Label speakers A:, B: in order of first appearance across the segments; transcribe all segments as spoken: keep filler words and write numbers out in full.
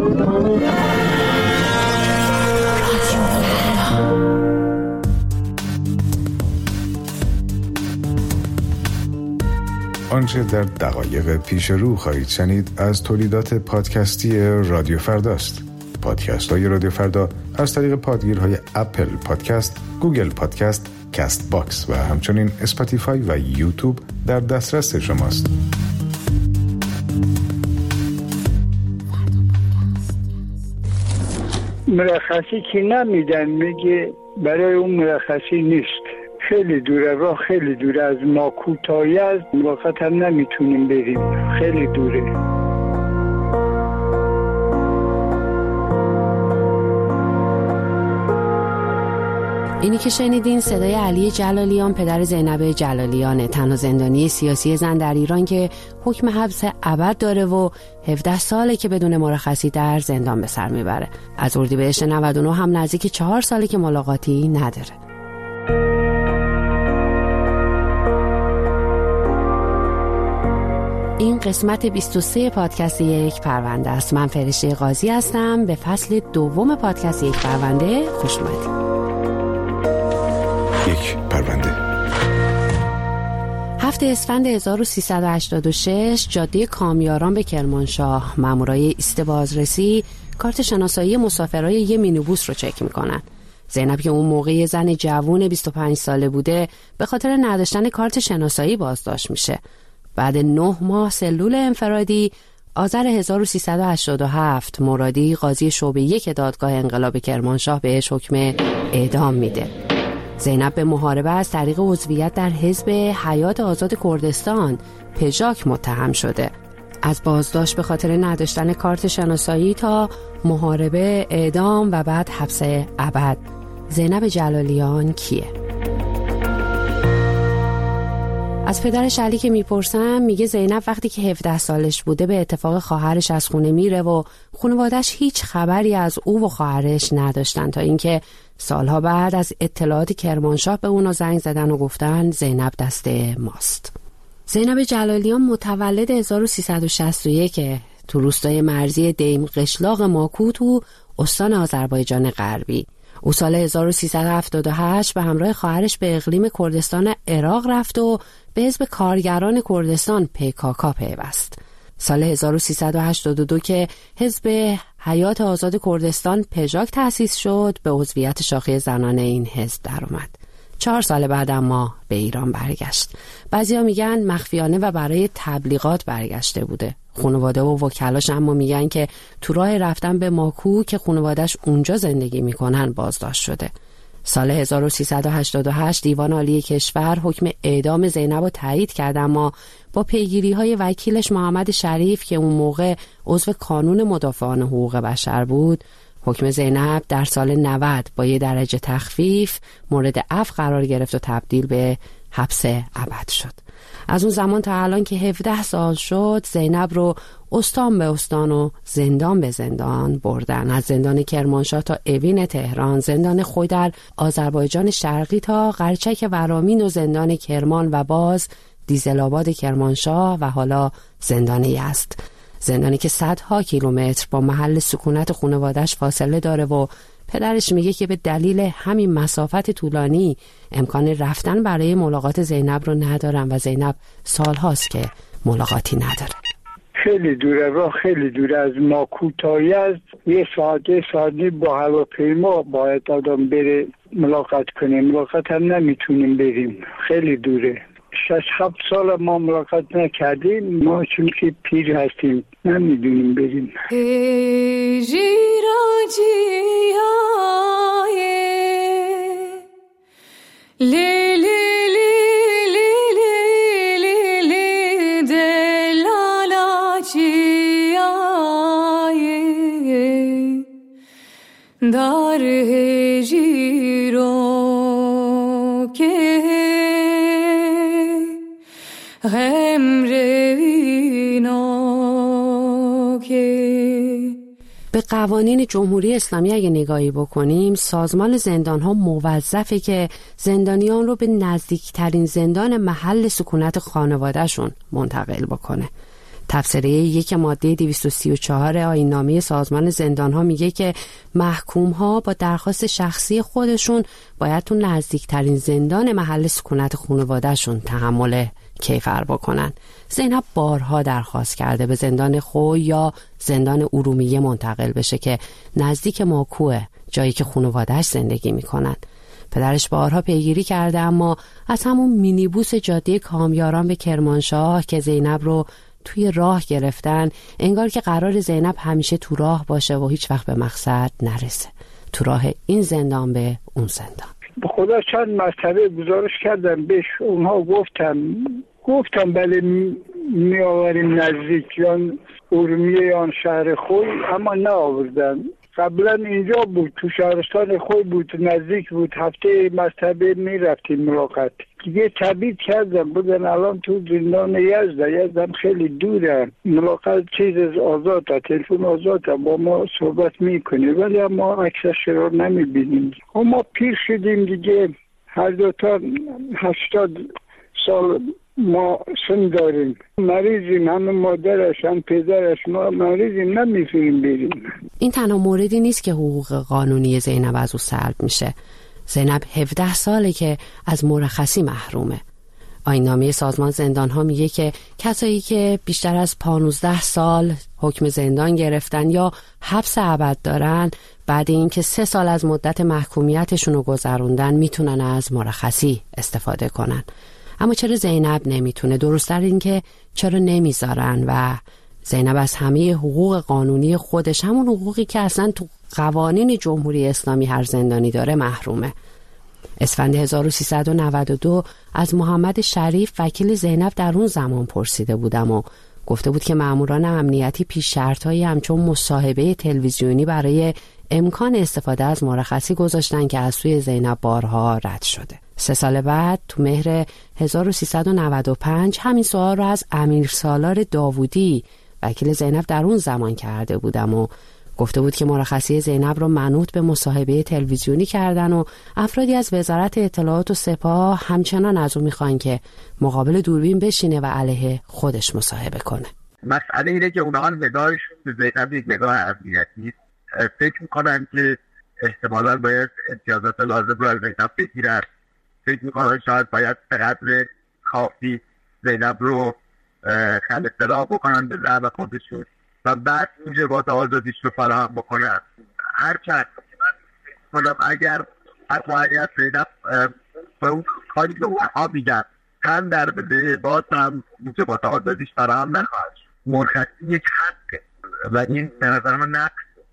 A: آنچه در دقایق پیش رو خواهید شنید از تولیدات پادکستی رادیو فرداست. پادکست های رادیو فردا از طریق پادگیرهای اپل پادکست، گوگل پادکست، کست باکس و همچنین اسپاتیفای و یوتیوب در دسترس شماست.
B: مرخصی که نمیدن، میگه برای اون مرخصی نیست، خیلی دوره، راه خیلی دوره، از ما کوتاهی از وقت هم نمیتونیم بریم، خیلی دوره.
C: اینی که شنیدین صدای علی جلالیان، پدر زینب جلالیانه، تنها زندانی سیاسی زن در ایران که حکم حبس ابد داره و هفده ساله که بدون مرخصی در زندان به سر میبره. از اردیبهشت نود و نه هم نزدیک چهار ساله که ملاقاتی نداره. این قسمت بیست و سه پادکست یک پرونده است. من فرشته قاضی هستم. به فصل دوم پادکست یک پرونده خوش اومدید.
A: یک پرونده.
C: هفته اسفند هزار و سیصد و هشتاد و شش جاده کامیاران به کرمانشاه، مامورای ایست بازرسی کارت شناسایی مسافرای یه مینیبوس رو چک میکنن. زینب که اون موقع زن جوون بیست و پنج ساله بوده به خاطر نداشتن کارت شناسایی بازداشت میشه. بعد نه ماه سلول انفرادی آذر هزار و سیصد و هشتاد و هفت مرادی قاضی شعبه یک دادگاه انقلاب کرمانشاه بهش حکم اعدام میده. زینب به محاربه از طریق عضویت در حزب حیات آزاد کردستان پژاک متهم شده. از بازداشت به خاطر نداشتن کارت شناسایی تا محاربه، اعدام و بعد حبس ابد. زینب جلالیان کیه؟ از پدرش علی که میپرسم میگه زینب وقتی که هفده سالش بوده به اتفاق خواهرش از خونه میره و خانواده‌اش هیچ خبری از او و خواهرش نداشتن تا اینکه سالها بعد از اطلاعات کرمانشاه به اونو زنگ زدن و گفتن زینب دست ماست. زینب جلالیان متولد هزار و سیصد و شصت و یک تو روستای مرزی دیم قشلاق ماکو تو استان آذربایجان غربی. او سال هزار و سیصد و هفتاد و هشت به همراه خواهرش به اقلیم کردستان عراق رفت و به حزب کارگران کردستان پی کا کا پیوست. سال هزار و سیصد و هشتاد و دو که حزب حیات آزاد کردستان پژاک تأسیس شد به عضویت شاخه زنانه این حزب در اومد. چهار سال بعد اما به ایران برگشت. بعضیا میگن مخفیانه و برای تبلیغات برگشته بوده. خانواده و وکلاش اما میگن که تو راه رفتن به ماکو که خانواده‌اش اونجا زندگی میکنن بازداشت شده. سال هزار و سیصد و هشتاد و هشت دیوان عالی کشور حکم اعدام زینب رو تایید کرد، اما با پیگیری‌های وکیلش محمد شریف که اون موقع عضو کانون مدافعان حقوق بشر بود، حکم زینب در سال نود با یه درجه تخفیف مورد عفو قرار گرفت و تبدیل به حبس ابد شد. از اون زمان تا الان که هفده سال شد زینب رو استان به استان و زندان به زندان بردن. از زندان کرمانشاه تا اوین تهران، زندان خوی در آذربایجان شرقی تا قرچک ورامین و زندان کرمان و باز دیزل‌آباد کرمانشاه و حالا زندان یزد. زندانی که صدها کیلومتر با محل سکونت خانواده‌اش فاصله داره و پدرش میگه که به دلیل همین مسافت طولانی امکان رفتن برای ملاقات زینب رو ندارن و زینب سالهاست که ملاقاتی نداره.
B: خیلی دوره، راه خیلی دوره، از ما کوتاهی از یه ساعت یه ساعتی با هواپیما باید آدم بره ملاقات کنه. ملاقات هم نمیتونیم بریم، خیلی دوره. شش هفت سال ما ملاقات نکردیم، ما چون که پیر هستیم نمیدونیم بریم.
D: dar hejiro ke غمرینو که
C: به قوانین جمهوری اسلامی اگه نگاهی بکنیم، سازمان زندان‌ها موظفه که زندانیان رو به نزدیکترین زندان محل سکونت خانواده‌شون منتقل بکنه. تفسیره یک ماده دویست و سی و چهار آیین‌نامه سازمان زندان‌ها میگه که محکوم‌ها با درخواست شخصی خودشون باید تو نزدیکترین زندان محل سکونت خانواده‌شون تحمل کیفر بکنن. زینب بارها درخواست کرده به زندان خوی یا زندان ارومیه منتقل بشه که نزدیک ماکوه، جایی که خانواده‌اش زندگی میکنن. پدرش بارها پیگیری کرده اما از همون مینیبوس جاده کامیاران به کرمانشاه که زینب رو توی راه گرفتن، انگار که قرار زینب همیشه تو راه باشه و هیچ وقت به مقصد نرسه، تو راه این زندان به اون زندان.
B: به خدا چند مرتبه گزارش کردم بهش، اونها گفتم گفتم بله می آوریم نزدیک یا ارومیه یا شهر خوی، اما نه آوردن. قبلا اینجا بود، تو شهرستان خوی بود، نزدیک بود، هفته مرتبه می رفتیم ملاقات. دیگه تبعید کردم، بودن الان تو زندان یزد، یزدم خیلی دوره، ملاقات چیز از آزاده، تلفن آزاده، با ما صحبت میکنه، ولی ما عکسش رو نمی بینیم. ما پیر شدیم دیگه، هر دوتا هشتاد سال ما سن داریم، مریضیم، همه مادرش هم پدرش، ما مریضیم، نمیتونیم بریم.
C: این تنها موردی نیست که حقوق قانونی زینب از او سلب میشه. زینب هفده ساله که از مرخصی محرومه. آیین‌نامه سازمان زندان‌ها میگه که کسایی که بیشتر از پانزده سال حکم زندان گرفتن یا حبس ابد دارن، بعد اینکه سه سال از مدت محکومیتشون رو گذروندن میتونن از مرخصی استفاده کنن. اما چرا زینب نمیتونه؟ درست‌تر این که چرا نمیذارن و زینب از همه حقوق قانونی خودش، همون حقوقی که اصلا تو قوانین جمهوری اسلامی هر زندانی داره، محرومه. اسفند هزار و سیصد و نود و دو از محمد شریف وکیل زینب در اون زمان پرسیده بودم و گفته بود که ماموران امنیتی پیش شرطایی همچون مصاحبه تلویزیونی برای امکان استفاده از مرخصی گذاشتن که از سوی زینب بارها رد شده. سه سال بعد تو مهر هزار و سیصد و نود و پنج همین سوال رو از امیرسالار داوودی وکیل زینب در اون زمان کرده بودم و گفته بود که مرخصی زینب رو منوط به مصاحبه تلویزیونی کردن و افرادی از وزارت اطلاعات و سپاه همچنان از اون میخوان که مقابل دوربین بشینه و علیه خودش مصاحبه کنه.
E: مسئله اینه که اونها نگاهش به زینب یک نگاه امنیتی، فکر میکنن که احتمالاً باید امتیازات لازم رو از زینب بگیرن، فکر میکنن شاید باید به قدر کافی زینب رو خل اطلاع بکنن به زعم خودشون و بعد موجبات آزادیش رو فراهم بکنن. هرچند من کنم اگر اقوایت زینب به اون کاری که اونها میگن تن در بده، باز هم موجبات آزادیش فراهم نخواهد. مرخصی یک حقه و این به نظر من نقص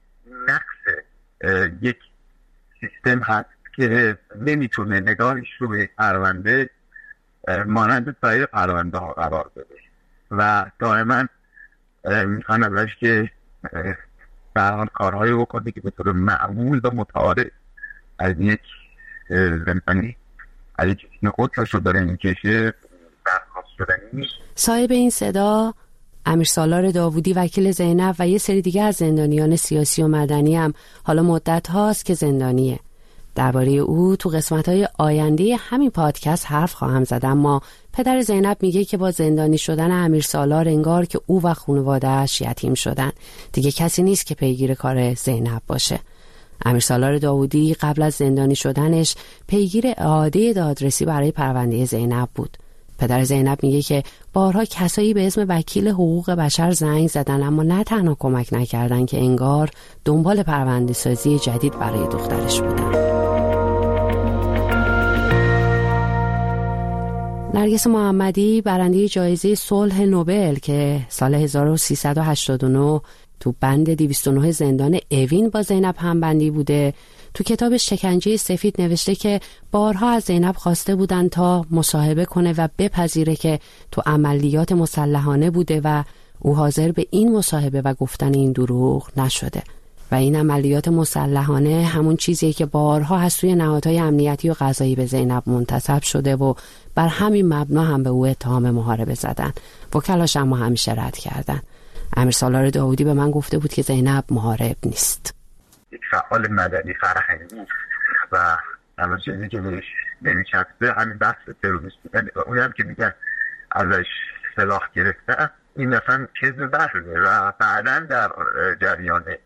E: نقص یک سیستم هست که نمیتونه نگاهش رو به پرونده مانند سایر پرونده ها قرار بده و دائما میخوان ازش که برحال کارهایی بکنه که به طور معمول و متعارف از یک زندانی از یک قدرش رو داره میکشه برخواست شدنی نیست.
C: صاحب این صدا امیرسالار داوودی وکیل زینب و یه سری دیگه از زندانیان سیاسی و مدنی هم حالا مدت هاست که زندانیه. درباره او تو قسمت‌های آینده همین پادکست حرف خواهم زد، اما پدر زینب میگه که با زندانی شدن امیرسالار انگار که او و خانواده‌اش یتیم شدن، دیگه کسی نیست که پیگیر کار زینب باشه. امیرسالار داوودی قبل از زندانی شدنش پیگیر اعاده دادرسی برای پرونده زینب بود. پدر زینب میگه که بارها کسایی به اسم وکیل حقوق بشر زنگ زدن اما نه تنها کمک نکردن که انگار دنبال پرونده سازی جدید برای دخترش بودن. نرگس محمدی برنده جایزه صلح نوبل که سال هزار و سیصد و هشتاد و نه تو بند دویست و نه زندان اوین با زینب همبندی بوده، تو کتاب شکنجه سفید نوشته که بارها از زینب خواسته بودن تا مصاحبه کنه و بپذیره که تو عملیات مسلحانه بوده و او حاضر به این مصاحبه و گفتن این دروغ نشده و این عملیات مسلحانه همون چیزیه که بارها از سوی نهادهای امنیتی و قضایی به زینب منتسب شده و بر همین مبنا هم به او اتهام محاربه زدن. وکلاش اما همیشه رد کردن. امیرسالار داوودی به من گفته بود که زینب محارب نیست،
E: یک فعال مدنی فرهنگی و همون چیزی که بهش نمیچسبه همین بحث تروریست بودن و اون هم که میگن ازش سلاح گرفته این مثلا چیز نشده و بعدا در جریان